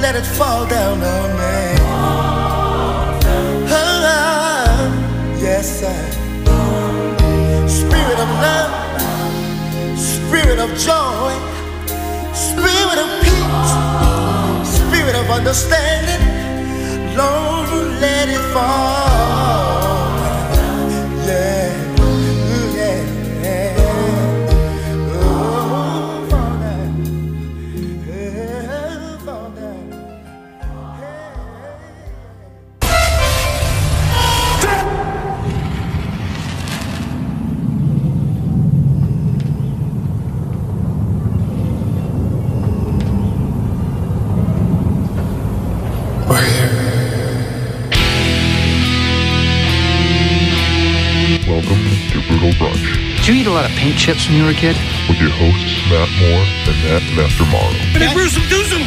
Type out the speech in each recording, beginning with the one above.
let it fall down on me. Oh, yes, sir. Spirit of love, spirit of joy, spirit of peace, spirit of understanding. Lord, let it fall. Yeah, yeah. Oh, fall down. Yeah, fall down. Welcome to Brutal Brunch. Did you eat a lot of paint chips when you were a kid? With your hosts, Matt Moore and Matt Master Morrow. Hey, Bruce, do some!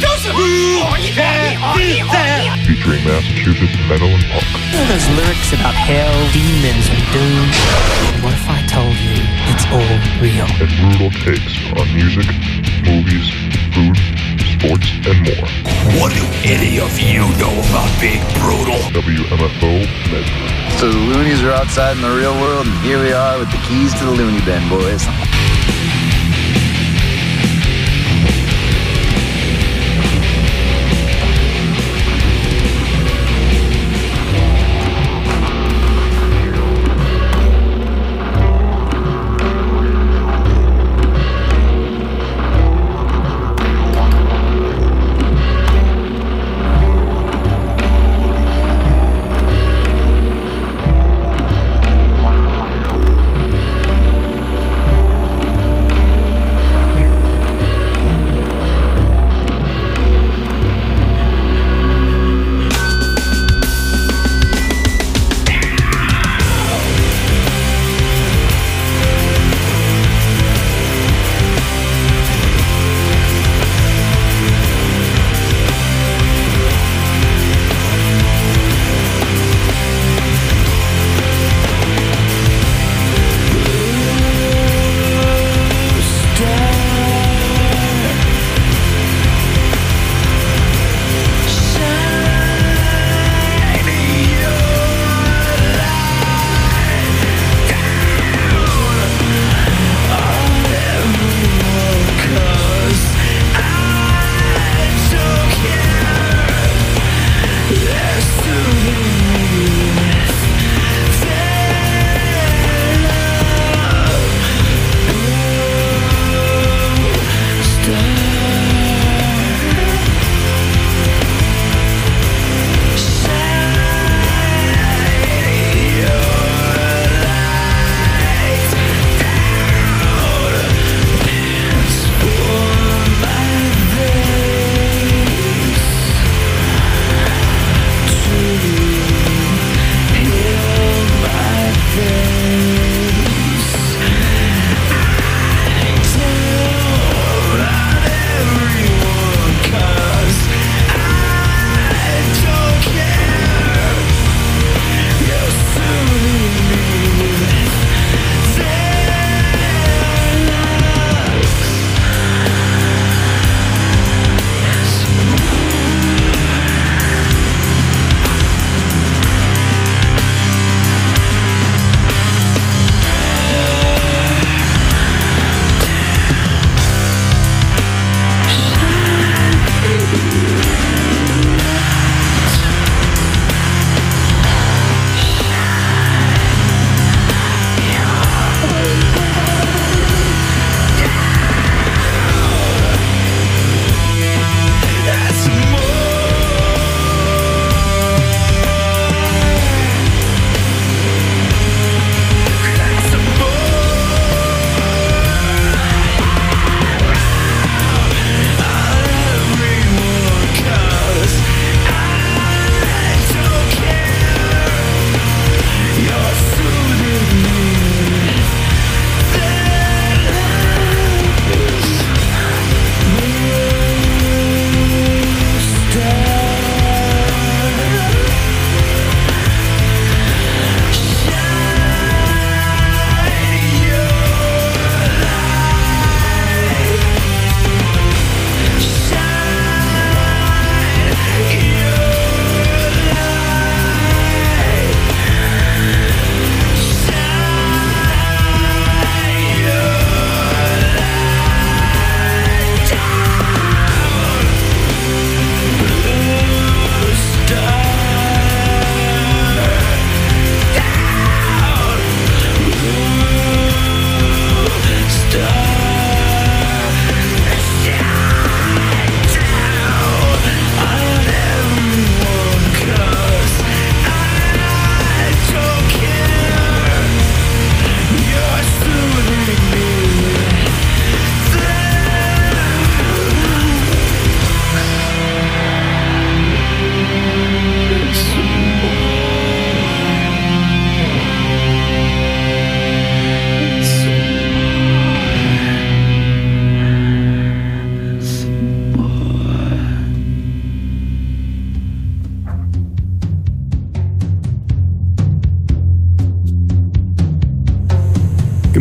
Featuring Massachusetts metal and punk. All those lyrics about hell, demons, and doom. What if I told you it's all real? And brutal takes on music, movies, food, sports, and more. What do any of you know about being brutal? WMFO Medford. So the loonies are outside in the real world, and here we are with the keys to the loony bin, boys.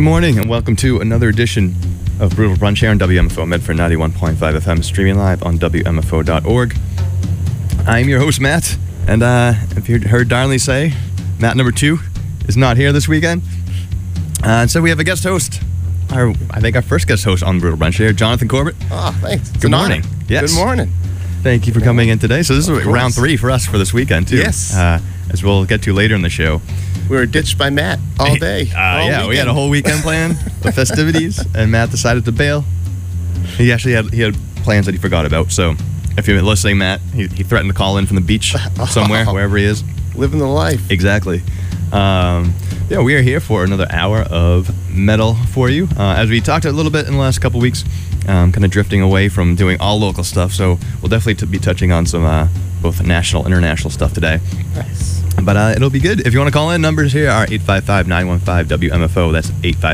morning and welcome to another edition of Brutal Brunch here on WMFO Medford 91.5 FM, streaming live on WMFO.org. I'm your host, Matt, and if you heard Darnley say, Matt number 2 is not here this weekend. And so we have a guest host, I think our first guest host on Brutal Brunch here, Jonathan Corbett. Oh, thanks. Good morning. Yes. Good morning. Thank you for coming in today. So this is round 3 for us for this weekend, too. Yes. As we'll get to later in the show. We were ditched by Matt all day. Yeah, we had a whole weekend planned, the festivities, and Matt decided to bail. He actually had plans that he forgot about. So if you're listening, Matt, he threatened to call in from the beach somewhere, wherever he is. Living the life. Exactly. Yeah, we are here for another hour of metal for you. As we talked a little bit in the last couple weeks, kind of drifting away from doing all local stuff. So we'll definitely be touching on some both national, international stuff today. Nice. But it'll be good. If you want to call in, numbers here are 855-915-WMFO. That's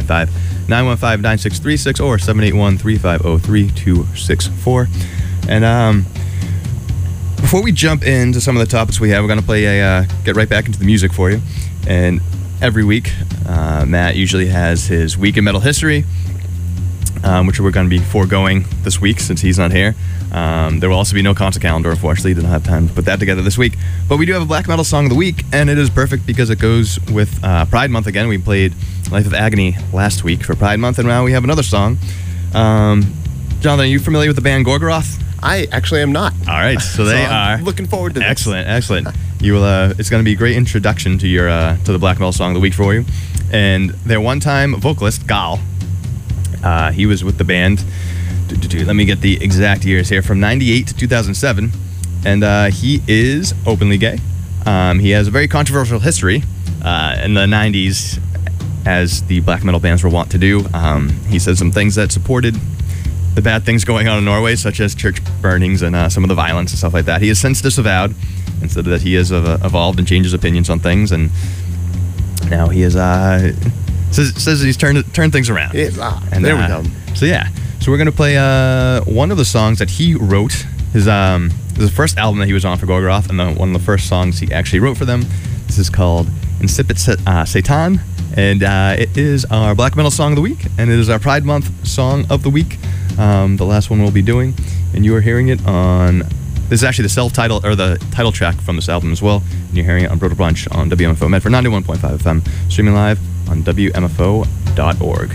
855-915-9636 or 781-350-3264. And before we jump into some of the topics we have, we're going to play get right back into the music for you. And every week, Matt usually has his Week in Metal History, which we're going to be foregoing this week since he's not here. There will also be no concert calendar, unfortunately. Didn't have time to put that together this week. But we do have a black metal song of the week, and it is perfect because it goes with Pride Month again. We played Life of Agony last week for Pride Month, and now we have another song. Jonathan, are you familiar with the band Gorgoroth? I actually am not. All right, so they are looking forward to this. Excellent. You will. It's going to be a great introduction to your to the black metal song of the week for you. And their one-time vocalist Gal, he was with the band. Let me get the exact years here, from 98 to 2007, and he is openly gay. He has a very controversial history in the 90s, as the black metal bands were wont to do. He said some things that supported the bad things going on in Norway, such as church burnings and some of the violence and stuff like that. He has since disavowed and said that he has evolved and changed his opinions on things, and now he is says he's turned things around. And there we go. So yeah. So we're going to play one of the songs that he wrote. His first album that he was on for Gorgoroth, and one of the first songs he actually wrote for them. This is called Incipit Satan, and it is our black metal song of the week, and it is our Pride Month song of the week, the last one we'll be doing. And you are hearing it on, this is actually the self-title, or the title track from this album as well, and you're hearing it on Brutal Brunch on WMFO Medford 91.5 FM, streaming live on WMFO.org.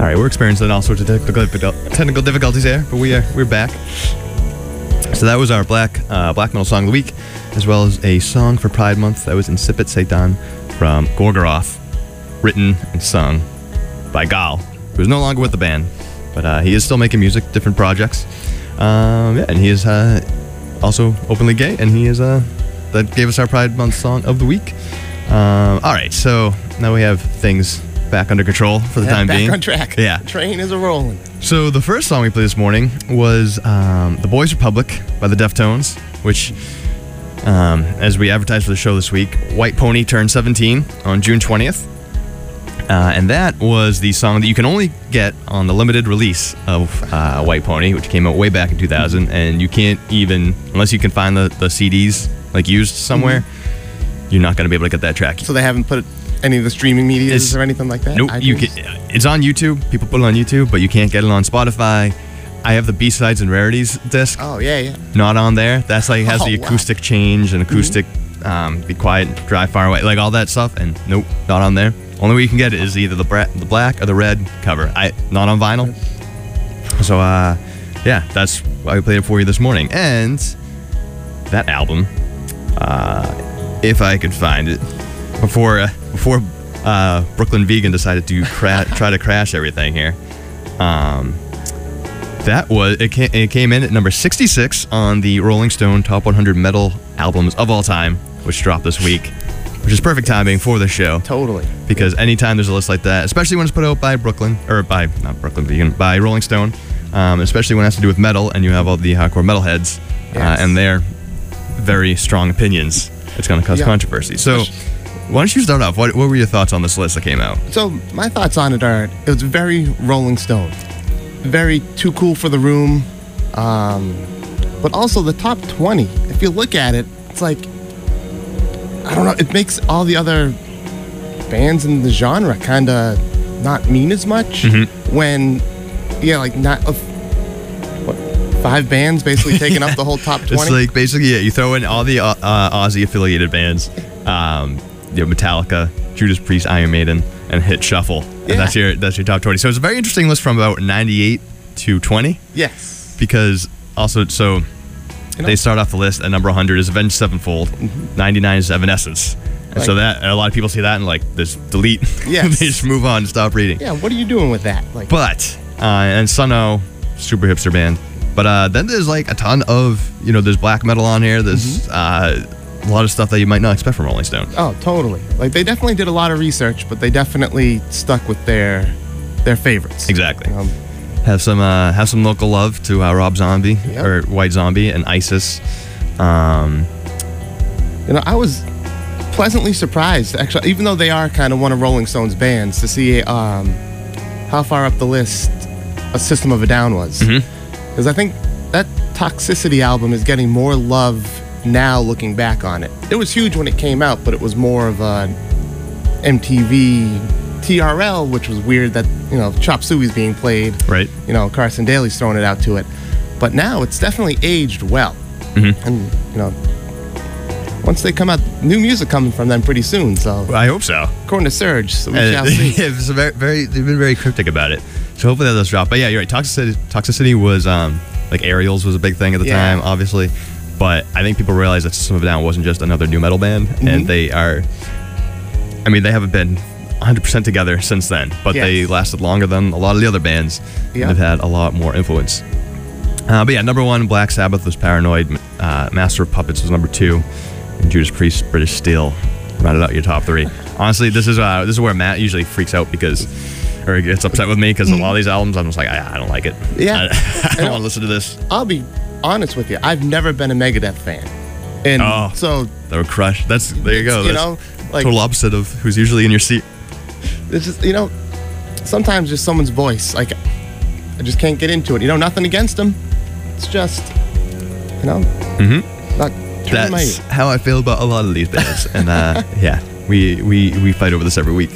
All right, we're experiencing all sorts of technical difficulties here, but we're back. So that was our black metal song of the week, as well as a song for Pride Month. That was Incipit Satan from Gorgoroth, written and sung by Gal, who's no longer with the band, but he is still making music, different projects. And he is also openly gay, and he is that gave us our Pride Month song of the week. All right, so now we have things back under control for the time being. Back on track. Yeah. The train is a-rolling. So the first song we played this morning was The Boys Republic by the Deftones, which, as we advertised for the show this week, White Pony turned 17 on June 20th. And that was the song that you can only get on the limited release of White Pony, which came out way back in 2000. And you can't even, unless you can find the CDs like used somewhere, you're not going to be able to get that track. So they haven't put any of the streaming medias or anything like that? Nope. It's on YouTube. People put it on YouTube, but you can't get it on Spotify. I have the B-sides and rarities disc. Oh, yeah. Not on there. That's like has the acoustic change and acoustic be quiet, drive far away, like all that stuff. And nope, not on there. Only way you can get it is either the black or the red cover. Not on vinyl. So yeah, that's why we played it for you this morning. And that album, if I could find it, before Brooklyn Vegan decided to try to crash everything here. It came in at number 66 on the Rolling Stone Top 100 Metal Albums of All Time, which dropped this week, which is perfect timing for the show. Totally. Because anytime there's a list like that, especially when it's put out by by Rolling Stone, especially when it has to do with metal and you have all the hardcore metalheads and their very strong opinions, it's going to cause controversy. So why don't you start off? What were your thoughts on this list that came out? So my thoughts on it are, it was very Rolling Stone. Very too cool for the room. But also the top 20, if you look at it, it's like, I don't know, it makes all the other bands in the genre kind of not mean as much when, not 5 bands basically taking up the whole top 20. It's like basically, you throw in all the Aussie affiliated bands, Metallica, Judas Priest, Iron Maiden, and hit shuffle. And that's your top 20. So it's a very interesting list from about 98 to 20. Yes. Because also, they start off the list at number 100 is Avenged Sevenfold, 99 is Evanescence. And so that a lot of people see that and like just delete. Yes. They just move on and stop reading. Yeah, what are you doing with that? But and Sunno, super hipster band. But then there's like a ton of, there's black metal on here. There's a lot of stuff that you might not expect from Rolling Stone. Oh, totally. Like they definitely did a lot of research, but they definitely stuck with their favorites. Exactly. Have some local love to Rob Zombie or White Zombie and ISIS. I was pleasantly surprised, actually, even though they are kind of one of Rolling Stone's bands, to see how far up the list a System of a Down was. Because I think that Toxicity album is getting more love now looking back on it. It was huge when it came out, but it was more of a MTV TRL, which was weird that, Chop Suey's being played. Right. Carson Daly's throwing it out to it. But now it's definitely aged well. And, once they come out, new music coming from them pretty soon. So I hope so. According to Surge, so we shall see. It's they've been very cryptic about it. So hopefully that does drop. But yeah, you're right. Toxicity was like Aerials was a big thing at the time, obviously. But I think people realize that System of a Down wasn't just another new metal band, and they haven't been 100% together since then, but they lasted longer than a lot of the other bands and have had a lot more influence. But yeah, number 1, Black Sabbath was Paranoid, Master of Puppets was number 2, and Judas Priest, British Steel rounded out your top 3. Honestly, this is where Matt usually freaks out or gets upset with me because a lot of these albums, I'm just like, I don't like it. Yeah. I don't want to listen to this. I'll be honest with you, I've never been a Megadeth fan. And so they were crushed. There you go. Total opposite of who's usually in your seat. It's just, sometimes just someone's voice, like, I just can't get into it. Nothing against them. It's just, not turning my ear. How I feel about a lot of these bands. And we fight over this every week.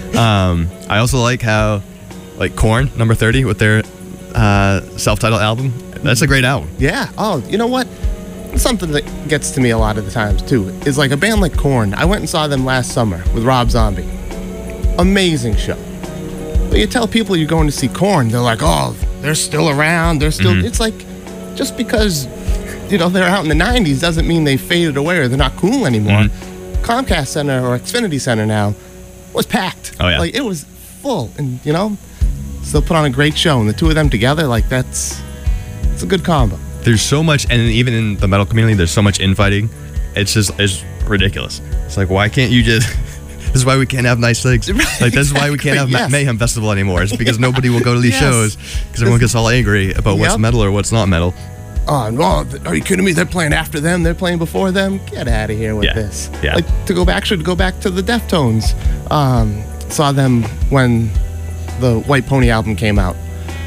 I also like how, Korn, number 30, with their self-titled album. That's a great album. Yeah. Oh, you know what? Something that gets to me a lot of the times, too, is like a band like Korn. I went and saw them last summer with Rob Zombie. Amazing show. But, you tell people you're going to see Korn, they're like, oh, they're still around. They're still. It's like, just because, they're out in the 90s doesn't mean they faded away or they're not cool anymore. Comcast Center or Xfinity Center now was packed. Oh, yeah. Like, it was full. And, still put on a great show. And the two of them together, like, it's a good combo. There's so much, and even in the metal community, there's so much infighting. It's ridiculous. It's like, why can't you just... This is why we can't have nice things. Like, this is why we can't have Mayhem Festival anymore. It's because nobody will go to these shows because everyone gets all angry about what's metal or what's not metal. Oh, no, are you kidding me? They're playing after them. They're playing before them. Get out of here with this. Yeah. Like, to go back to the Deftones. Saw them when the White Pony album came out.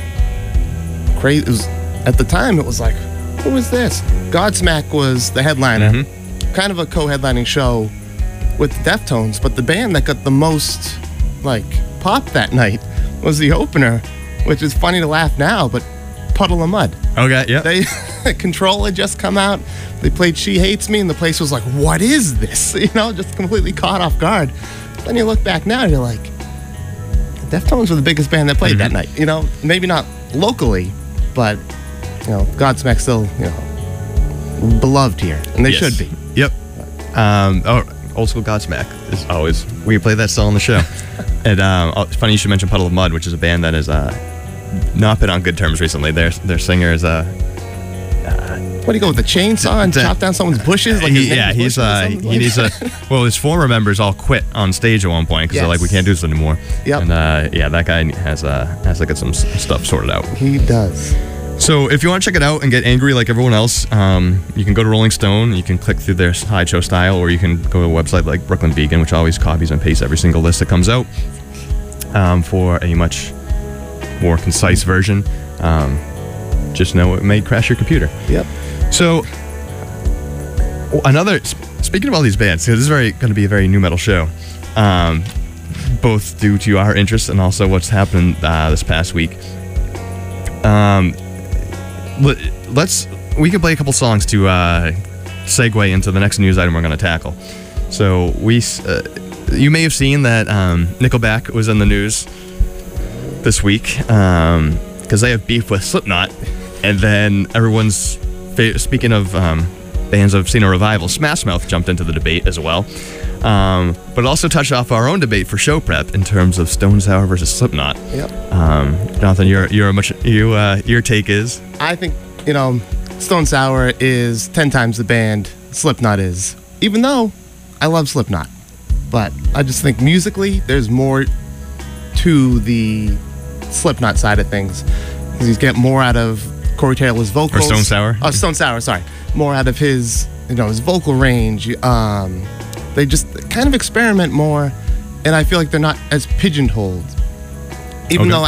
Crazy. It was, at the time, it was like, who was this? Godsmack was the headliner. Kind of a co-headlining show with the Deftones, but the band that got the most, pop that night was the opener, which is funny to laugh now, but Puddle of Mud. Okay, yeah. Control had just come out. They played She Hates Me, and the place was like, what is this? Just completely caught off guard. Then you look back now, you're like, the Deftones were the biggest band that played that night. Maybe not locally, but, Godsmack's still, beloved here, and they should be. Yep. Old school Godsmack is always, we play that still on the show. And it's funny you should mention Puddle of Mud, which is a band that has not been on good terms recently. Their singer is what do you go with the chainsaw and chop down someone's bushes? Like he needs a. Well, his former members all quit on stage at one point because they're like, we can't do this anymore. Yep. And that guy has to get some stuff sorted out. He does. So if you want to check it out and get angry like everyone else, you can go to Rolling Stone. You can click through their slideshow style, or you can go to a website like Brooklyn Vegan, which always copies and pastes every single list that comes out for a much more concise version. Just know it may crash your computer. Yep. So speaking of all these bands, this is going to be a very new metal show, both due to our interest and also what's happened this past week. We can play a couple songs to segue into the next news item we're going to tackle. So you may have seen that Nickelback was in the news this week because they have beef with Slipknot, and then everyone's speaking of bands I've seen a revival, Smash Mouth jumped into the debate as well, but it also touched off our own debate for show prep in terms of Stone Sour versus Slipknot. Yep. Jonathan, your take is? I think Stone Sour is 10 times the band Slipknot is, even though I love Slipknot, but I just think musically there's more to the Slipknot side of things because he's getting more out of Corey Taylor's vocals. Or Stone Sour? Oh, Stone Sour, sorry. More out of his, his vocal range. They just kind of experiment more, and I feel like they're not as pigeonholed. Even though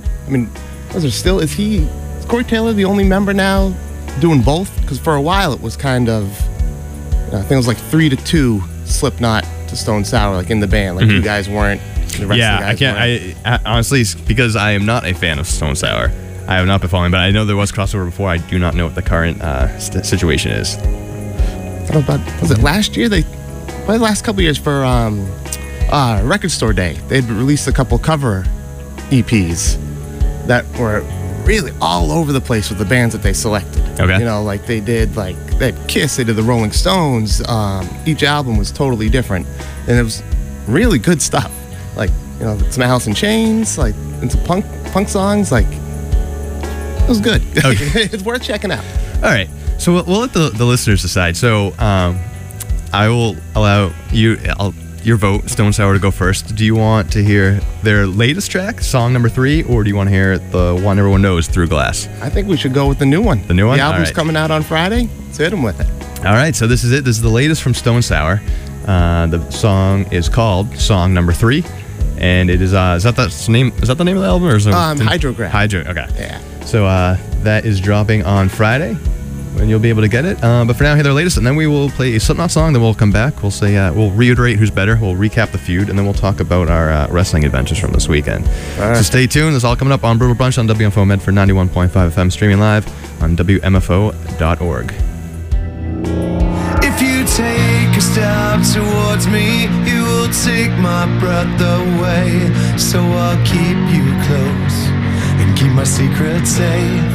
is Corey Taylor the only member now doing both? Because for a while it was kind of, I think it was like 3-2 Slipknot to Stone Sour, like in the band. Like you guys weren't. The rest of the guys I can't. I honestly, because I am not a fan of Stone Sour, I have not been following, but I know there was crossover before. I do not know what the current situation is. I don't know about, was it last year? The last couple years for Record Store Day, they'd released a couple cover EPs that were really all over the place with the bands that they selected. Okay. Like they had Kiss, they did the Rolling Stones. Each album was totally different, and it was really good stuff. Like, some Alice in Chains, like, and some punk songs, like, it was good. Okay. It's worth checking out. All right. So we'll let the listeners decide. So I will allow your vote, Stone Sour, to go first. Do you want to hear their latest track, song number 3, or do you want to hear the one everyone knows, Through Glass? I think we should go with the new one. The new one? The album's right. Coming out on Friday. Let's hit them with it. All right. So this is it. This is the latest from Stone Sour. The song is called Song Number 3. And it is is that the name of the album, or is it Hydrograph. Okay. Yeah. So that is dropping on Friday, when you'll be able to get it. But for now, hear their latest, and then we will play a Slipknot song. Then we'll come back. We'll say we'll reiterate who's better. We'll recap the feud, and then we'll talk about our wrestling adventures from this weekend. All right. So stay tuned. This is all coming up on Brutal Brunch on WMFO Medford 91.5 FM, streaming live on WMFO.org. If If you take a step towards me, you will take my breath away. So I'll keep you close and keep my secret safe.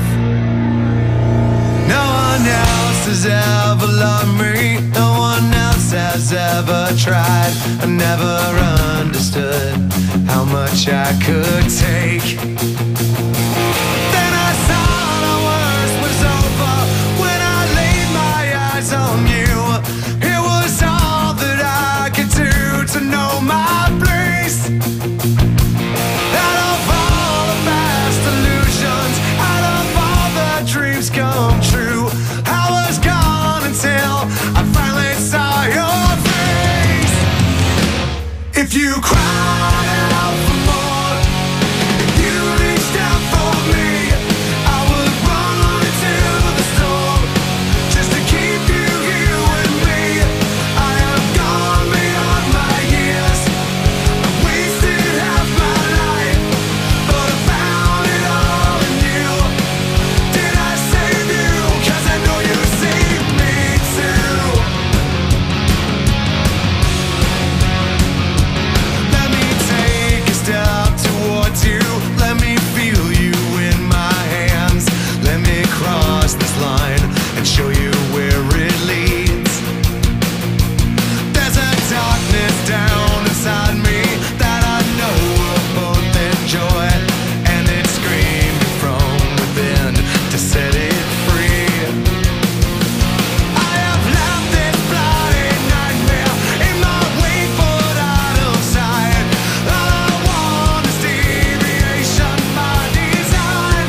No one else has ever loved me, no one else has ever tried. I never understood how much I could take. Then I saw the worst was over when I laid my eyes on you. It was all that I could do to know my place. Out of all the past illusions, out of all the dreams come true, I was gone until I finally saw your face. If you cried out for more, if you reached out for me, I would run into the storm just to keep you here with me. I have gone beyond my years, I wasted half my life, but I found it all in you. Did I save you? 'Cause I know you saved me too. Let me take a step towards you. Let me feel you in my hands. Let me cross this line and show you where it leads. There's a darkness down inside me that I know we'll both enjoy, and it's screaming from within to set it free. I have left this bloody nightmare in my wake, but out of sight. All I want is deviation by design.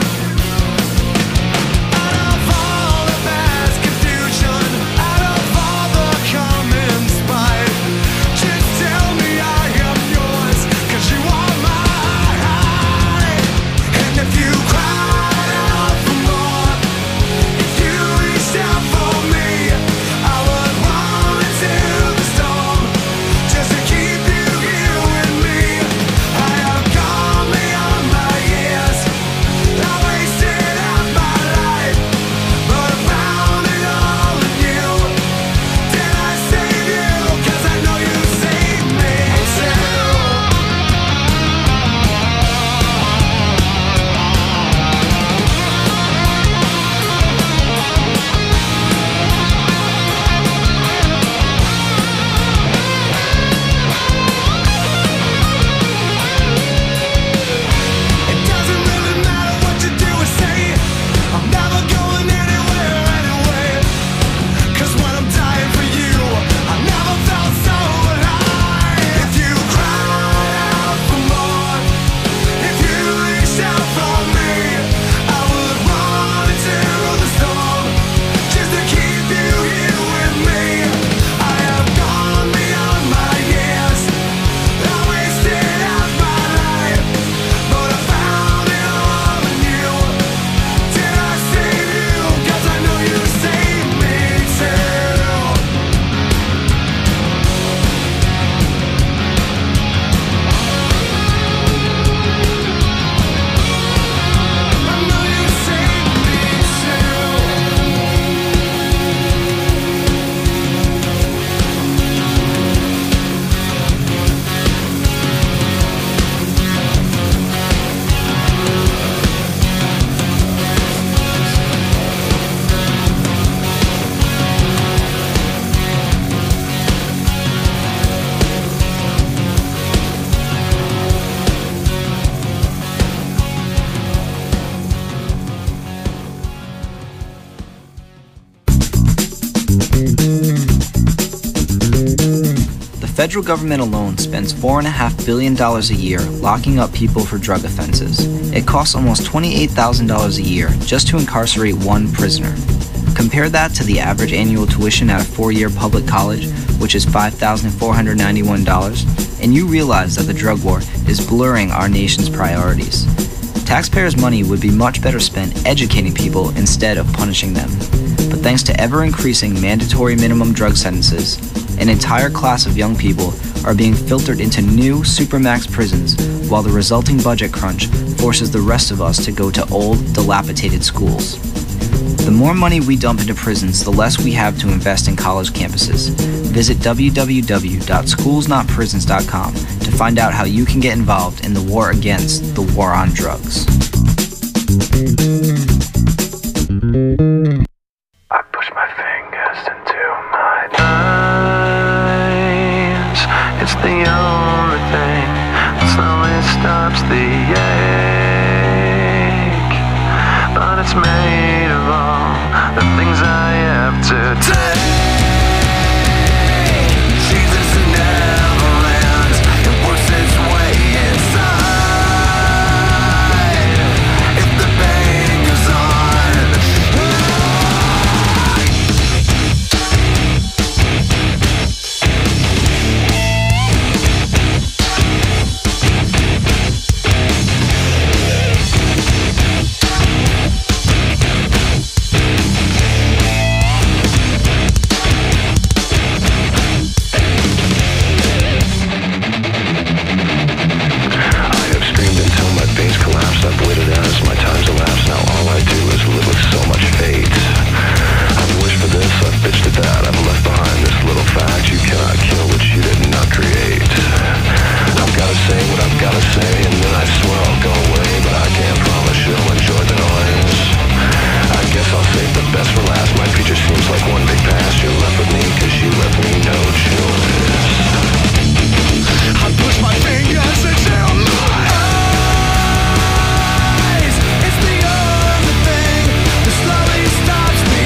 Out of all the past confusion, out of all the common spite, just tell me I am yours, 'cause you are mine. And if you cried out for more, if you reached out for me, I would run into the storm just to keep you here with me. I have gone beyond my years, I wasted half my life, but I found it all in you. Did I save you? 'Cause I know you saved me too. It doesn't really matter what you do or say, I'm never going anywhere anyway. 'Cause when I'm dying for you, I never felt so alive. If you cried out for more, if you reached out for me, I would run into the storm just to keep you here with me. I have gone beyond my years, I wasted half my life, but I found it all in you. Did I save you? 'Cause I know you saved me too. I know you saved me too. The federal government alone spends $4.5 billion a year locking up people for drug offenses. It costs almost $28,000 a year just to incarcerate one prisoner. Compare that to the average annual tuition at a 4-year public college, which is $5,491, and you realize that the drug war is blurring our nation's priorities. Taxpayers' money would be much better spent educating people instead of punishing them. But thanks to ever-increasing mandatory minimum drug sentences, an entire class of young people are being filtered into new supermax prisons, while the resulting budget crunch forces the rest of us to go to old, dilapidated schools. The more money we dump into prisons, the less we have to invest in college campuses. Visit www.schoolsnotprisons.com to find out how you can get involved in the war against the war on drugs. I push my fingers into my eyes. It's the only thing that slowly stops the ache. But it's made of all the things I have to take. Jesus never ends. It works its way inside. If the pain goes on, I've waited as my time's elapsed. Now all I do is live with so much fate. I've wished for this, I've bitched at that. I've left behind this little fact: you cannot kill what you did not create. I've gotta say what I've gotta say, and then I swear I'll go away. But I can't promise you'll enjoy the noise. I guess I'll save the best for last. My future seems like one big past. You're left with me cause you left me no choice. I push my fingers into my eyes. It's the only thing that slowly stops the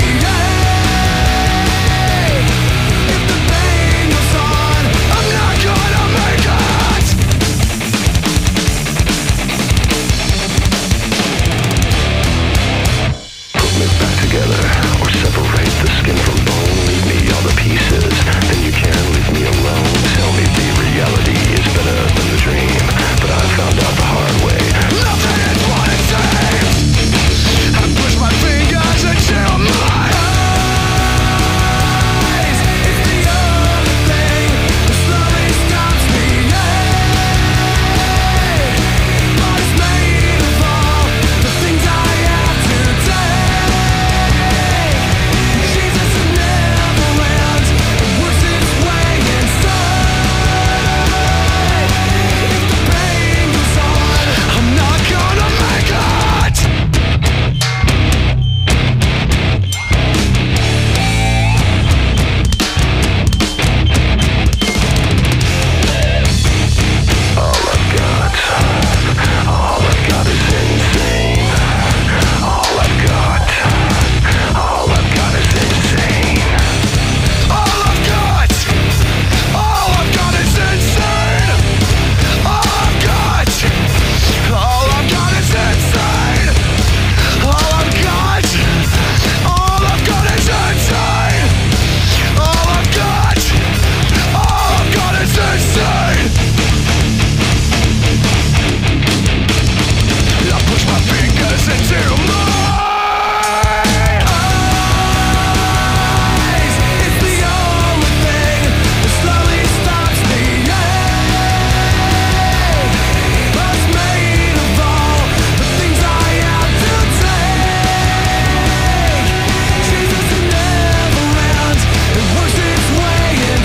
ache. If the pain goes on, I'm not gonna make it. Put me back together, or separate the skin from bone. Leave me all the pieces, then you can leave me alone. Tell me the reality is better than the dream, but I found out the hard way. Nothing is what it seems. I push my fingers into my eyes. It's the only thing that slowly stops the ache. But it's made of all the things I have to take. Jesus never ends. It works its way inside. If the pain goes on, I'm not gonna make it. All I've got is insane. All I've got is insane. All I've got is insane. All I've got is insane. All I've got is insane. All I've got is insane. I push my fingers into my eyes. It's the only thing that slowly stops the ache. But it's made of all the things I have to take. Jesus never ends. It works its way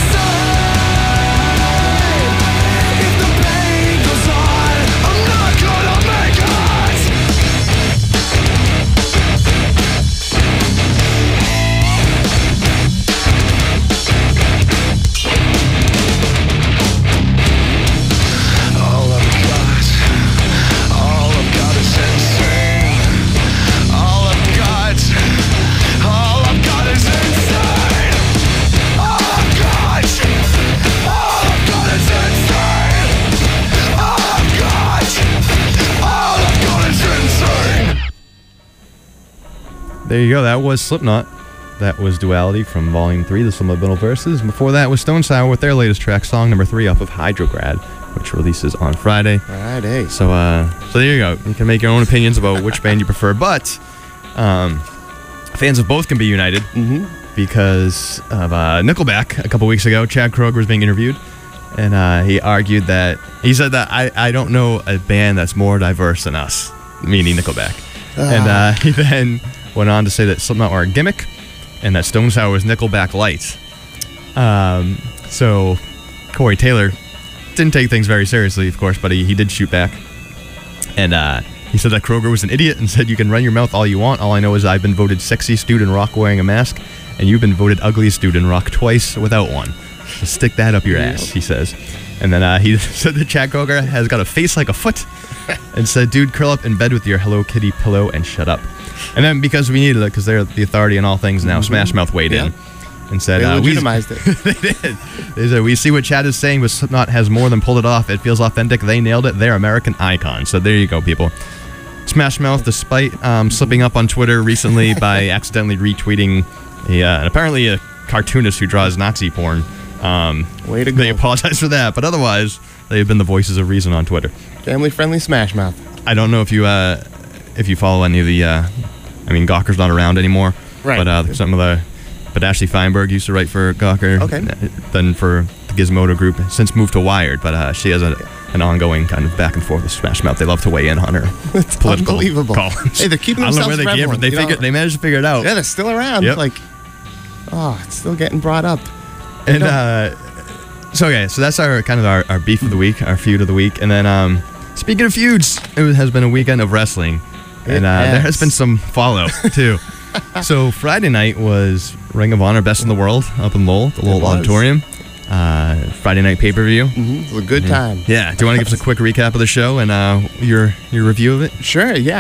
inside. If the pain goes on, I'm not gonna make it. All I've got is insane. All I've got is insane. All I've got is insane. All I've got is insane. There you go. That was Slipknot. That was Duality from Volume 3, the Subliminal Verses. Before that was Stone Sour with their latest track, song number 3 off of Hydrograd, which releases on Friday. Friday. So there you go. You can make your own opinions about which band you prefer, but fans of both can be united because of Nickelback. A couple weeks ago, Chad Kroeger was being interviewed, and he argued that he said that I don't know a band that's more diverse than us, meaning Nickelback. And he then went on to say that Slipknot were a gimmick and that Stone Sour was Nickelback light. So Corey Taylor didn't take things very seriously, of course, but he did shoot back. And he said that Kroger was an idiot and said, "You can run your mouth all you want. All I know is I've been voted sexiest dude in rock wearing a mask, and you've been voted ugliest dude in rock twice without one. So stick that up your ass," he says. And then he said that Chad Kroger has got a face like a foot and said, "Dude, curl up in bed with your Hello Kitty pillow and shut up." And then because we needed it, because they're the authority in all things now, Smash Mouth weighed in and said, They legitimized it. They did. They said, "We see what Chad is saying, but Slipknot has more than pulled it off. It feels authentic. They nailed it. They're American icons." So there you go, people. Smash Mouth, despite slipping up on Twitter recently by accidentally retweeting apparently a cartoonist who draws Nazi porn. Way to go. They apologize for that, but otherwise, they've been the voices of reason on Twitter. Family-friendly Smash Mouth. I don't know if you follow any of the. Gawker's not around anymore. Right. But but Ashley Feinberg used to write for Gawker. Okay. Then for the Gizmodo Group, since moved to Wired. But she has an ongoing kind of back and forth with Smash Mouth. They love to weigh in on her It's political unbelievable. columns. Hey, they're keeping I don't know themselves where they came from. relevant, They managed to figure it out. Yeah, they're still around. Yep. It's still getting brought up. And so that's our beef of the week, our feud of the week. And then speaking of feuds, it has been a weekend of wrestling, and there has been some fallout too. So Friday night was Ring of Honor Best in the World up in Lowell, the Lowell Auditorium. Friday night pay-per-view. It was a good time. Yeah. Do you want to give us a quick recap of the show and your review of it? Sure, yeah.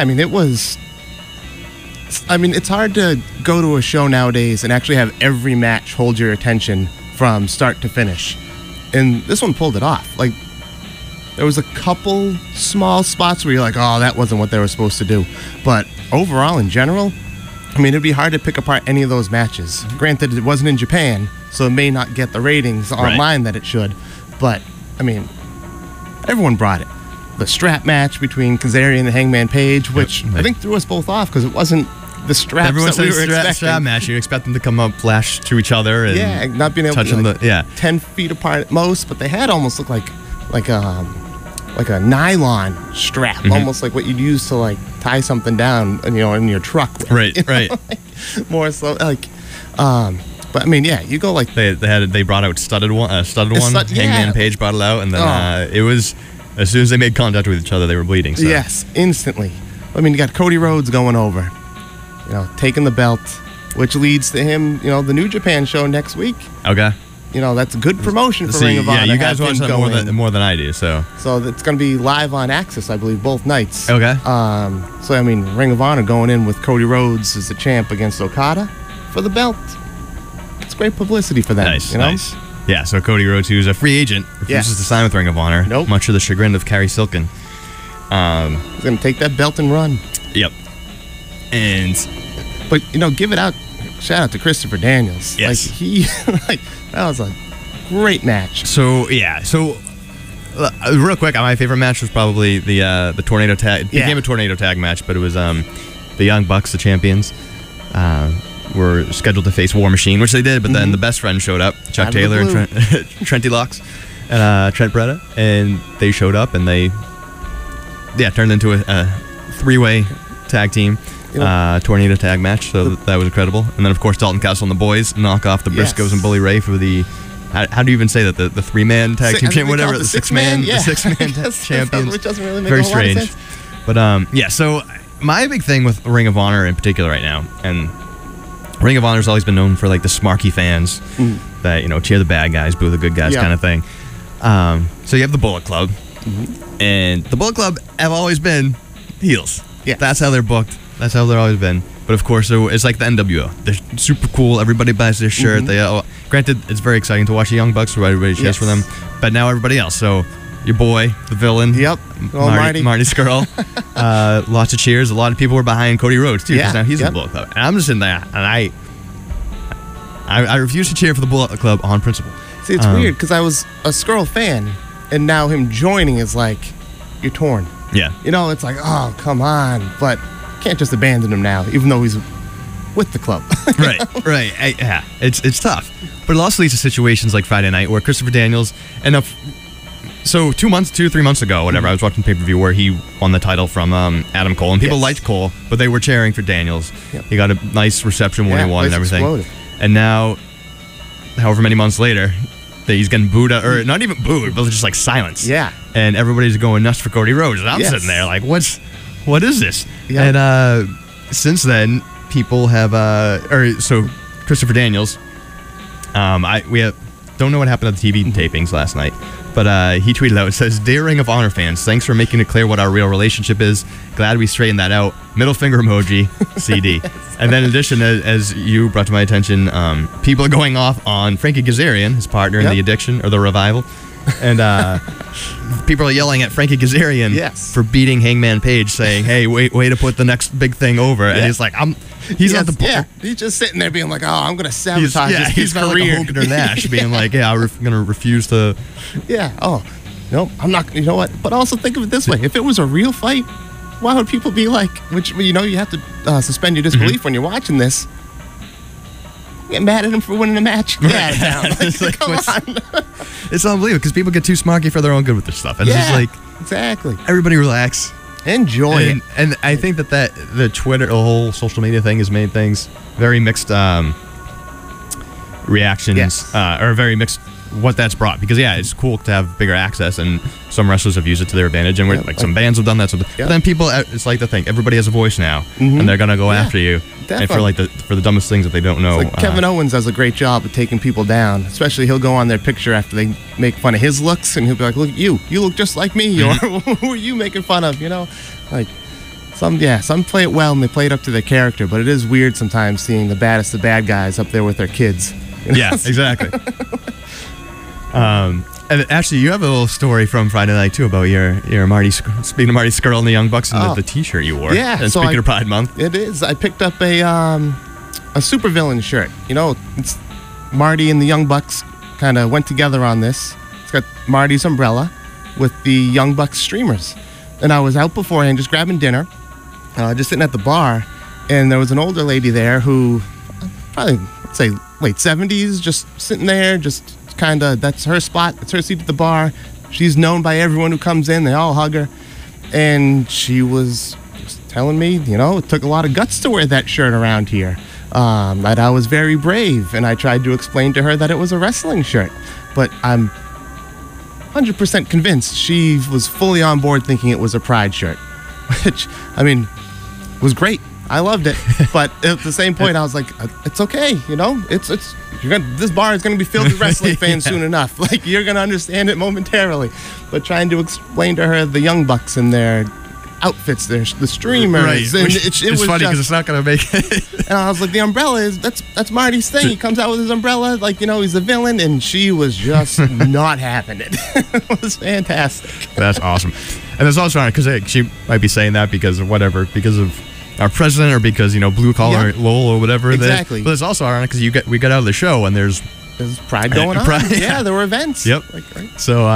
It's hard to go to a show nowadays and actually have every match hold your attention from start to finish. And this one pulled it off. There was a couple small spots where you're like, oh, that wasn't what they were supposed to do. But overall, in general, it'd be hard to pick apart any of those matches. Granted, it wasn't in Japan, so it may not get the ratings online that it should. But, everyone brought it. The strap match between Kazarian and Hangman Page, which I think threw us both off because it wasn't the straps Everyone that we were said expecting. strap match. You expect them to come up, flash to each other, and not being able touching to 10 feet apart at most, but they had almost looked like a nylon strap, almost like what you'd use to tie something down, in your truck. Right. More so but you go they brought out studded one. Hangman Page brought it out, and then it was as soon as they made contact with each other, they were bleeding. So. Yes, instantly. You got Cody Rhodes going over, taking the belt, which leads to him, the New Japan show next week. Okay. That's good promotion for Ring of Honor. Yeah, you guys watch that more than I do, so. So it's going to be live on Access, I believe, both nights. Okay. Ring of Honor going in with Cody Rhodes as the champ against Okada for the belt. It's great publicity for them. Nice. Yeah, so Cody Rhodes, who's a free agent, refuses to sign with Ring of Honor. Nope. Much to the chagrin of Kerry Silken. He's going to take that belt and run. Yep. But, give it out. Shout out to Christopher Daniels. Yes. That was a great match. So real quick, my favorite match was probably the tornado tag. It became a tornado tag match, but it was the Young Bucks, the champions, were scheduled to face War Machine, which they did, but then the best friend showed up, Chuck Taylor and Trenty Locks, and Trent Beretta, and they showed up, and they turned into a three-way tag team. Tornado tag match, so that was incredible. And then, of course, Dalton Castle and the boys knock off the Briscoes and Bully Ray for the. How do you even say that? The three-man tag team champion, whatever. The six-man champions. Which doesn't really make very a whole lot of strange. sense. But so my big thing with Ring of Honor in particular right now, and Ring of Honor's always been known for the smarky fans that cheer the bad guys, boo the good guys kind of thing. So you have the Bullet Club, and the Bullet Club have always been heels. Yeah, that's how they're booked. That's how they've always been. But of course, it's like the NWO. They're super cool. Everybody buys their shirt. Granted, it's very exciting to watch the Young Bucks, where everybody cheers for them. But now everybody else. So your boy, the villain. Yep. Marty Skrull. Lots of cheers. A lot of people were behind Cody Rhodes too, because now he's in the Bullet Club. And I'm just in there, and I refuse to cheer for the Bullet Club on principle. See, it's weird because I was a Skrull fan, and now him joining is like you're torn. Yeah. It's like, oh, come on, but. Can't just abandon him now, even though he's with the club. Right. It's tough, but it also leads to situations like Friday night where Christopher Daniels, and So 2 or 3 months ago, whatever, I was watching pay-per-view where he won the title from Adam Cole, and people liked Cole, but they were cheering for Daniels. Yep. He got a nice reception when he won and place everything. exploded. And now, however many months later, that he's getting booed, or not even booed, but just like silence. Yeah. And everybody's going nuts for Cody Rhodes. And I'm Yes. sitting there like, what is this? Yep. And since then, people have, so Christopher Daniels, don't know what happened at the TV tapings last night, but he tweeted out, it says, "Dear Ring of Honor fans, thanks for making it clear what our real relationship is. Glad we straightened that out. Middle finger emoji, CD." And then in addition, as you brought to my attention, people are going off on Frankie Kazarian, his partner in Yep. the Addiction, or the Revival. And people are yelling at Frankie Kazarian Yes. for beating Hangman Page, saying, "Hey, way to put the next big thing over." And Yeah. he's like, he's not the Yeah, he's just sitting there being like, "Oh, I'm gonna sabotage he's his not like a career." Hogan or Nash being like, "Yeah, I'm gonna refuse to." Yeah. Oh, no, I'm not. You know what? But also think of it this way: if it was a real fight, why would people be like? Which you have to suspend your disbelief when you're watching this. Get mad at him for winning a match. Get out of town. Like, It's like, come what's- on. It's unbelievable because people get too smarky for their own good with this stuff, and it's just Yeah, like exactly. everybody relax. Enjoy it. And I think that the Twitter, the whole social media thing has made things very mixed reactions, Yes. or very mixed what that's brought. Because yeah, it's cool to have bigger access, and some wrestlers have used it to their advantage, and Yeah, some bands have done that. But then people, it's like the thing, everybody has a voice now, and they're gonna go Yeah, after you, and for definitely. for the dumbest things that they don't know. Like Kevin Owens does a great job of taking people down. Especially he'll go on their picture after they make fun of his looks, and he'll be like, "Look at you! You look just like me." Or who are you making fun of? Like some play it well and they play it up to their character. But it is weird sometimes seeing the baddest of bad guys up there with their kids. Yeah, exactly. And actually, you have a little story from Friday night too about your Marty. Speaking of Marty Scurll and the Young Bucks and Oh. the T-shirt you wore. Yeah, And so speaking I- of Pride Month. It is. I picked up a supervillain shirt. It's Marty and the Young Bucks kind of went together on this. It's got Marty's umbrella with the Young Bucks streamers. And I was out beforehand just grabbing dinner, just sitting at the bar, and there was an older lady there who, probably, let's say, late 70s, just sitting there, just kind of, that's her spot, that's her seat at the bar. She's known by everyone who comes in, they all hug her. And she was just telling me, it took a lot of guts to wear that shirt around here. That I was very brave, and I tried to explain to her that it was a wrestling shirt. But I'm 100% convinced she was fully on board thinking it was a Pride shirt, which, was great. I loved it. But at the same point, I was like, it's okay, this bar is going to be filled with wrestling fans soon enough. Like, you're going to understand it momentarily. But trying to explain to her the Young Bucks and their outfits, the streamers. Right. And Which it is was funny because just, it's not going to make it. and I was like, the umbrella that's Marty's thing. He comes out with his umbrella, like, he's a villain, and she was just not having it. It was fantastic. That's awesome. And it's also because she might be saying that because of whatever, because of our president or because, blue collar Yep. lol or whatever. Exactly. But it's also ironic because we got out of the show and there's There's Pride going on. Pride, yeah. yeah. There were events. Yep. Right. So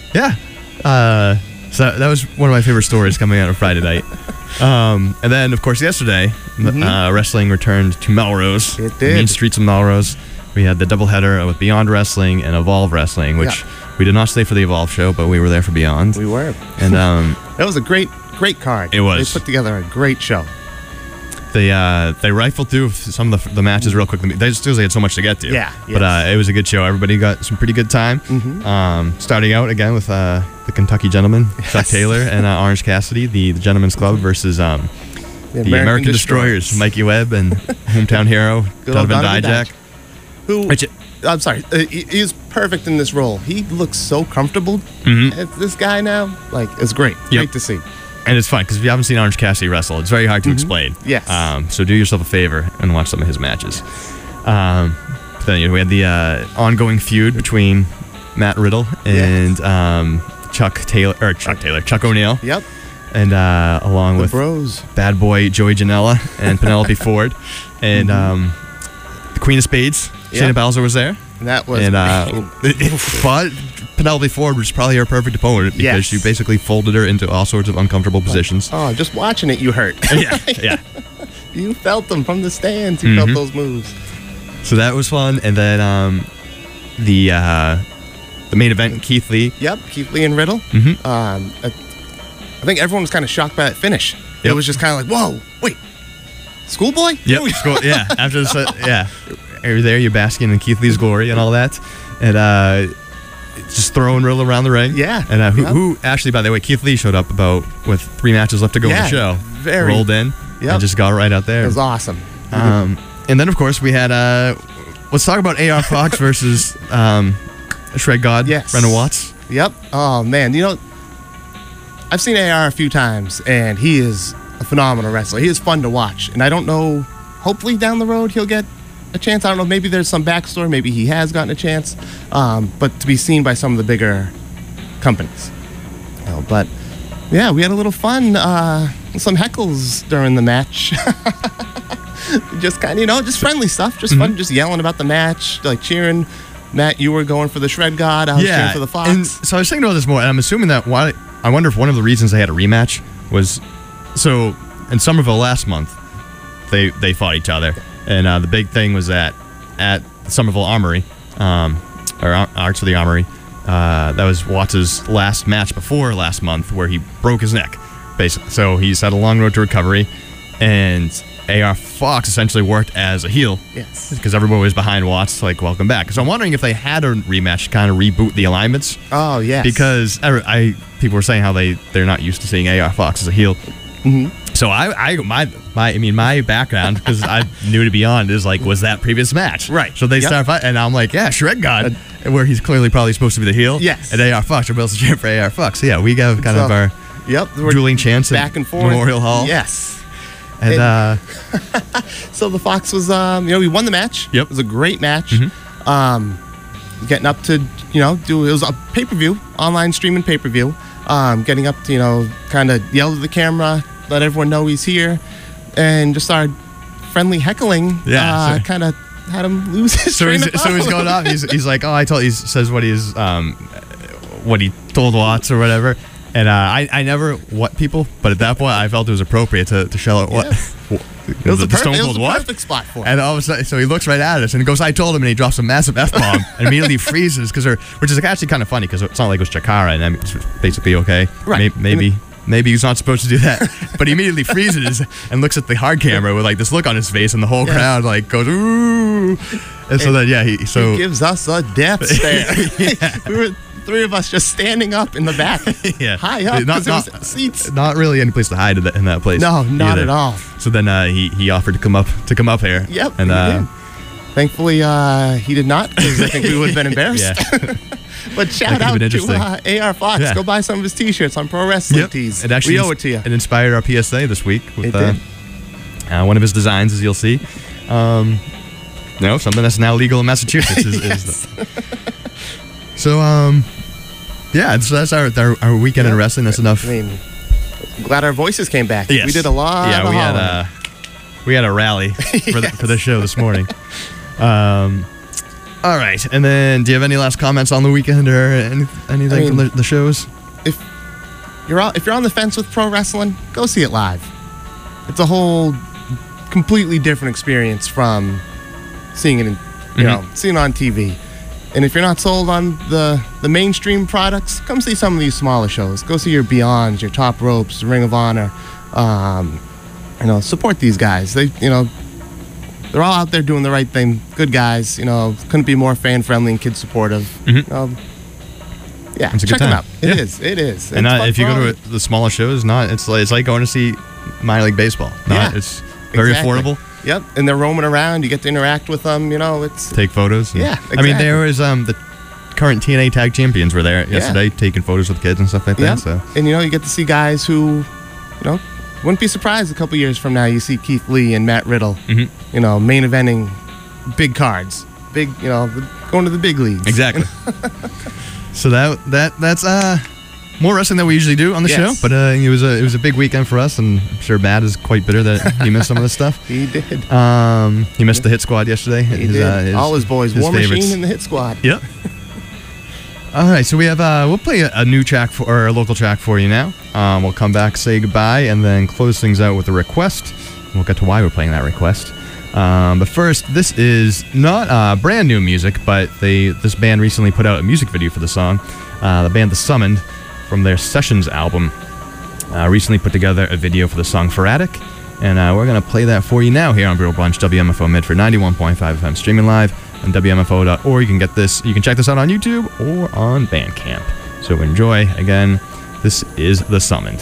so that was one of my favorite stories coming out on Friday night. And then of course yesterday, wrestling returned to Melrose. It the did. Main streets of Melrose. We had the doubleheader with Beyond Wrestling and Evolve Wrestling, which we did not stay for the Evolve show, but we were there for Beyond. We were. And That was a great card. It was. They put together a great show. they rifled through some of the matches real quick. They just had so much to get to. Yeah, But it was a good show. Everybody got some pretty good time. Starting out again with the Kentucky Gentleman, Chuck Taylor, and Orange Cassidy, the Gentleman's Club versus the American Destroyers, Mikey Webb and hometown hero Good old Donovan Donovan Dijak. Who? Which- I'm sorry. He's perfect in this role. He looks so comfortable as this guy now. Like, it's great. Great to see. And it's fun because if you haven't seen Orange Cassidy wrestle, it's very hard to explain. Yes. So do yourself a favor and watch some of his matches. Then we had the ongoing feud between Matt Riddle and Chuck O'Neil. Yep. And along with Bros. Bad Boy Joey Janela and Penelope Ford. And the Queen of Spades, Shayna Baszler was there. And that was. But Penelope Ford was probably her perfect opponent because Yes. she basically folded her into all sorts of uncomfortable positions. Oh, just watching it, you hurt. yeah. You felt them from the stands. You felt those moves. So that was fun. And then the the main event, Keith Lee. Yep, Keith Lee and Riddle. Mhm. I think everyone was kind of shocked by that finish. It Yep. was just kind of like, whoa, wait, Schoolboy? Yep. Yeah. After the yeah, you're there, you're basking in Keith Lee's glory and all that, and just throwing Riddle around the ring. Yeah. And Yep. who actually, by the way, Keith Lee showed up with 3 matches left to go in the show. Rolled in and just got right out there. It was awesome. And then of course we had let's talk about AR Fox versus Shred God. Yes. Brendan Watts. Yep. Oh man, I've seen AR a few times, and he is a phenomenal wrestler. He is fun to watch, and I don't know. Hopefully, down the road he'll get a chance. I don't know. Maybe there's some backstory. Maybe he has gotten a chance, but to be seen by some of the bigger companies. But yeah, we had a little fun. Some heckles during the match. Just kind of, just friendly stuff. Just fun. Just yelling about the match, like cheering. Matt, you were going for the Shred God. I was cheering for the Fox. And so I was thinking about this more, and I'm assuming that I wonder if one of the reasons they had a rematch was so in Somerville last month they fought each other, and the big thing was that at Somerville Armory, or Arts of the Armory, that was Watts' last match before last month, where he broke his neck, basically. So he's had a long road to recovery, and AR Fox essentially worked as a heel. Yes. Because everyone was behind Watts, like, welcome back. So I'm wondering if they had a rematch to kind of reboot the alignments. Oh, yes. Because people were saying how they're not used to seeing AR Fox as a heel. Mm-hmm. So my background, because I knew to Beyond, is like, was that previous match. Right. So they start fighting, and I'm like, yeah, Shred God, where he's clearly probably supposed to be the heel. Yes. And AR Fox, everybody else is cheering for AR Fox. So yeah, we have kind of our we're dueling chants back and forth. Memorial Hall. Yes. And so the Fox was, we won the match. Yep. It was a great match. Mm-hmm. Getting up to, it was a pay-per-view, online streaming pay-per-view. Getting up to, kind of yell at the camera, let everyone know he's here, and just started friendly heckling. Yeah. Kind of had him lose his train of thought. So he's going off. He's like, he says what he told Watts or whatever. And I never people, but at that point I felt it was appropriate to shell out what. Yes. It was a perfect spot for him. And all of a sudden, so he looks right at us and he goes, I told him, and he drops a massive F-bomb and immediately freezes, which is actually kind of funny because it's not like it was Chikara, and I mean, it's basically okay. Right. Maybe he's not supposed to do that. But he immediately freezes and looks at the hard camera with like this look on his face, and the whole crowd like goes, ooh. And so then, he gives us a death stare. We were 3 of us just standing up in the back, high up, because there was seats. Not really any place to hide in that place. No, not at all. So then he offered to come up here. Yep. And he did. Thankfully, he did not, because I think we would have been embarrassed. But shout out to AR Fox. Yeah. Go buy some of his T-shirts on Pro Wrestling Tees. It actually we owe it to you. It inspired our PSA this week with It did. one of his designs, as you'll see. Something that's now legal in Massachusetts. So that's our weekend in wrestling. That's enough. I mean, glad our voices came back. Yes. We did a lot. Yeah, we had a rally for the show this morning. All right, and then do you have any last comments on the weekend or anything from the shows? If you're on the fence with pro wrestling, go see it live. It's a whole completely different experience from seeing it seeing it on TV. And if you're not sold on the mainstream products, come see some of these smaller shows. Go see your Beyonds, your Top Ropes, Ring of Honor. Support these guys. They're all out there doing the right thing. Good guys. Couldn't be more fan friendly and kid supportive. It's a check good time. them out. It is. And if you go to the smaller shows, it's like going to see minor league baseball. It's very affordable. Yep, and they're roaming around. You get to interact with them. It's take photos. Exactly. I mean, there was the current TNA tag champions were there yesterday, taking photos with kids and stuff like that. So, and you get to see guys who, wouldn't be surprised a couple years from now you see Keith Lee and Matt Riddle, main eventing big cards, going to the big leagues. Exactly. So that's more wrestling than we usually do on the show, but it was a big weekend for us, and I'm sure Matt is quite bitter that he missed some of this stuff. He did. He missed the Hit Squad yesterday. He did. All his boys, War favorites. Machine and the Hit Squad. Yep. All right, so we have we'll play a new track or a local track for you now. We'll come back, say goodbye, and then close things out with a request. We'll get to why we're playing that request. But first, this is not brand new music, but this band recently put out a music video for the song. The band The Summoned, from their Sessions album, recently put together a video for the song Feratic, and we're going to play that for you now here on Brutal Brunch, WMFO Midford 91.5 FM, streaming live on WMFO.org. You can check this out on YouTube or on Bandcamp. So enjoy. Again, this is The Summoned.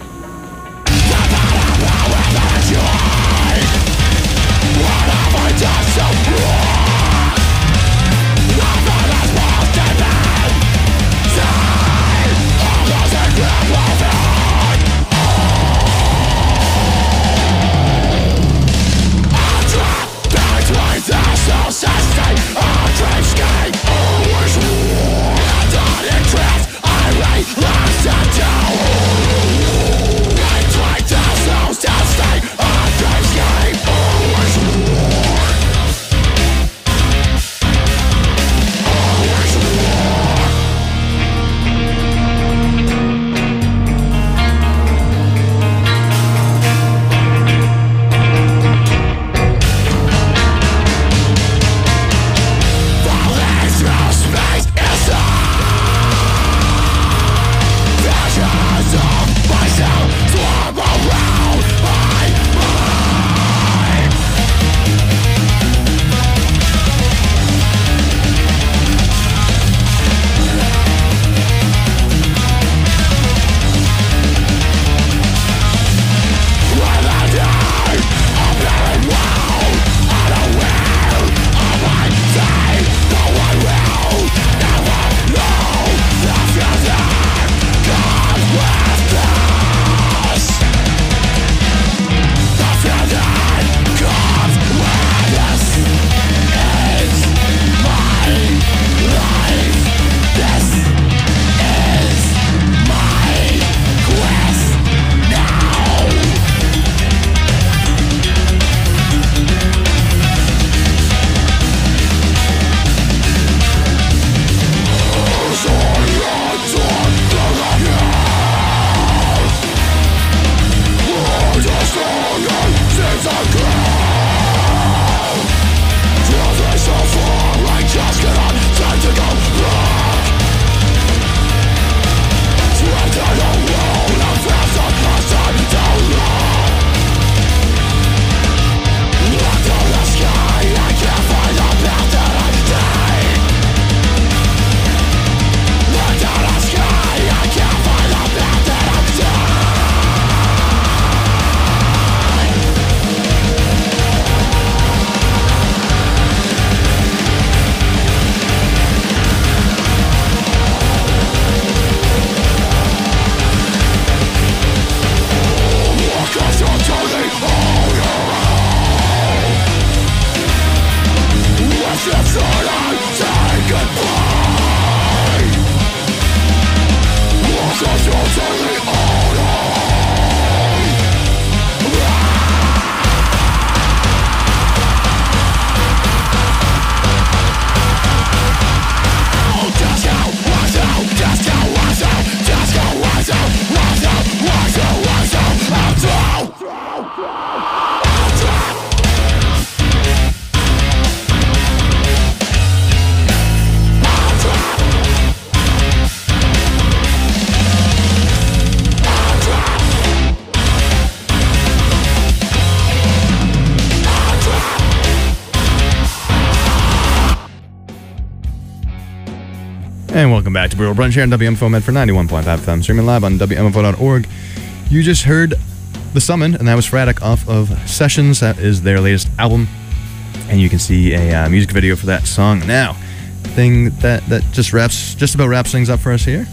And welcome back to Brutal Brunch here on WMFO Medford 91.5 FM, streaming live on WMFO.org. You just heard The Summoned, and that was Feratic off of Sessions. That is their latest album, and you can see a music video for that song now. Thing that just about wraps things up for us here.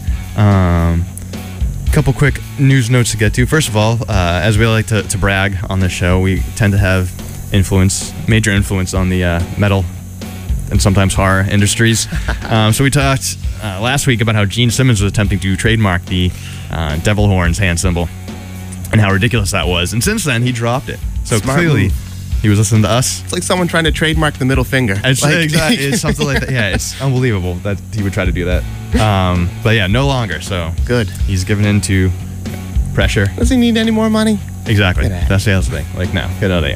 Couple quick news notes to get to. First of all, as we like to brag on this show, we tend to have major influence on the metal and sometimes horror industries. So we talked last week about how Gene Simmons was attempting to trademark the devil horns hand symbol and how ridiculous that was. And since then, he dropped it. So Smart clearly, move. he was listening to us. It's like someone trying to trademark the middle finger. Exactly. It's something like that. Yeah, it's unbelievable that he would try to do that. But yeah, no longer. So Good. he's given in to pressure. Does he need any more money? Exactly. Get out. That's the other thing. Like, no, get out of here.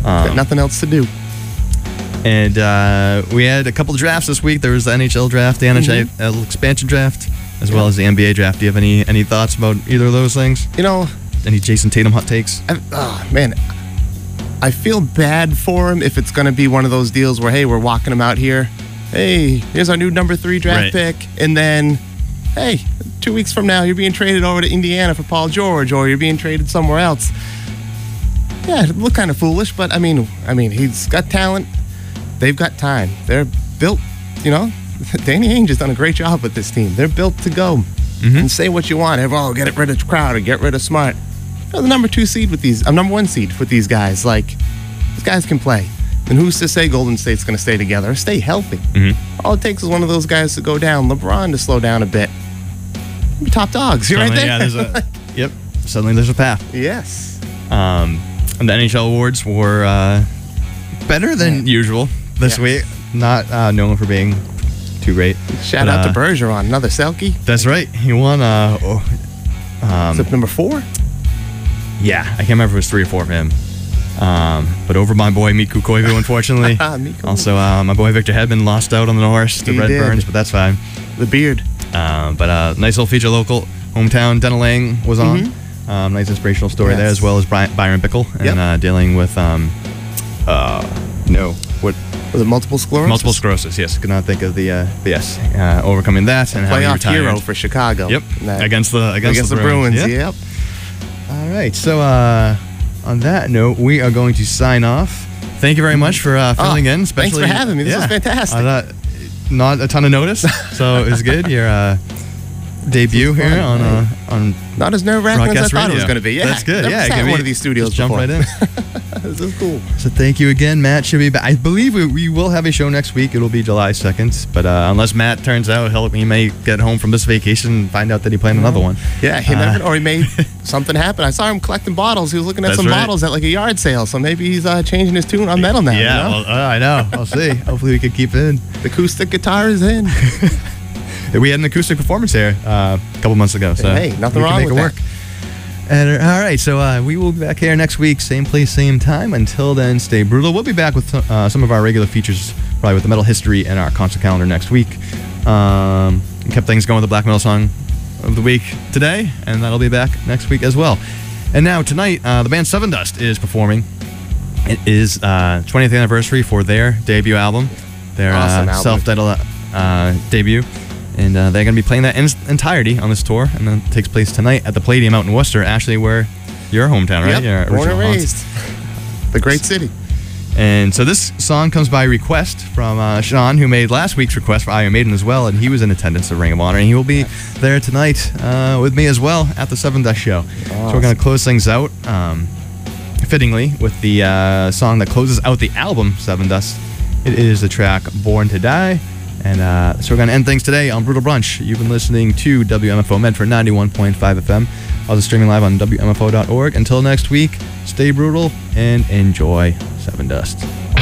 Got nothing else to do. And we had a couple of drafts this week. There was the NHL draft, the NHL expansion draft, as well as the NBA draft. Do you have any thoughts about either of those things? You know, any Jason Tatum hot takes? Man, I feel bad for him if it's going to be one of those deals where, hey, we're walking him out here. Hey, here's our new number 3 draft pick. And then, hey, 2 weeks from now, you're being traded over to Indiana for Paul George, or you're being traded somewhere else. Yeah, it looked kind of foolish, but I mean, he's got talent. They've got time. They're built, Danny Ainge has done a great job with this team. They're built to go and say what you want. Oh, get rid of Crowder, get rid of Smart. The number 2 seed with these, number 1 seed with these guys. Like, these guys can play. And who's to say Golden State's going to stay together or stay healthy? All it takes is one of those guys to go down. LeBron to slow down a bit. Top dogs. You're right there. Yeah, yep. Suddenly there's a path. Yes. And the NHL awards were better than usual this week. Not known for being too great. Shout out to Bergeron, another Selke. That's right. He won. Is it number 4? Yeah, I can't remember if it was 3 or 4 for him. But over my boy Mikko Koivu, unfortunately. Also, my boy Victor Hedman lost out on the Norris to Brett Burns, but that's fine. The beard. But nice little feature local. Hometown, Denna Lang was on. Nice inspirational story there, as well as Byron Bickle, and dealing with what was it? Multiple sclerosis. Multiple sclerosis. Yes, could not think of the overcoming that and how he retired. Playoff hero for Chicago. Yep, against the Bruins. Yep. All right, so on that note, we are going to sign off. Thank you very much for filling in. Thanks for having me. This was fantastic. Not a ton of notice, so it was good. Your debut here on not as nerve-wracking as I thought it was going to be. Yeah, that's good. Never sat in one of these studios jump right in. This is cool. So thank you again. Matt should be back. I believe we will have a show next week. It'll be July 2nd, but unless Matt turns out he may get home from this vacation and find out that he planned another one. Yeah, or he made something happen. I saw him collecting bottles. He was looking at some bottles at like a yard sale, so maybe he's changing his tune on metal now. Yeah, well, I know. I'll see. Hopefully we can keep it in. The acoustic guitar is in. We had an acoustic performance here a couple months ago, so hey, nothing wrong with that. And, all right, so we will be back here next week, same place, same time. Until then, stay brutal. We'll be back with some of our regular features, probably with the metal history and our concert calendar next week. Kept things going with the black metal song of the week today, and that'll be back next week as well. And now tonight, the band Seven Dust is performing. It is 20th anniversary for their debut album, their self-titled debut. And they're going to be playing that in entirety on this tour, and then it takes place tonight at the Palladium out in Worcester, Ashley, where your hometown, right? Yep, born and raised. The great city. And so this song comes by request from Sean, who made last week's request for Iron Maiden as well, and he was in attendance at Ring of Honor, and he will be there tonight with me as well at the Seven Dust show. Awesome. So we're going to close things out, fittingly, with the song that closes out the album, Seven Dust. It is the track Born to Die. And so we're going to end things today on Brutal Brunch. You've been listening to WMFO Medford 91.5 FM. Also streaming live on WMFO.org. Until next week, stay brutal and enjoy Seven Dust.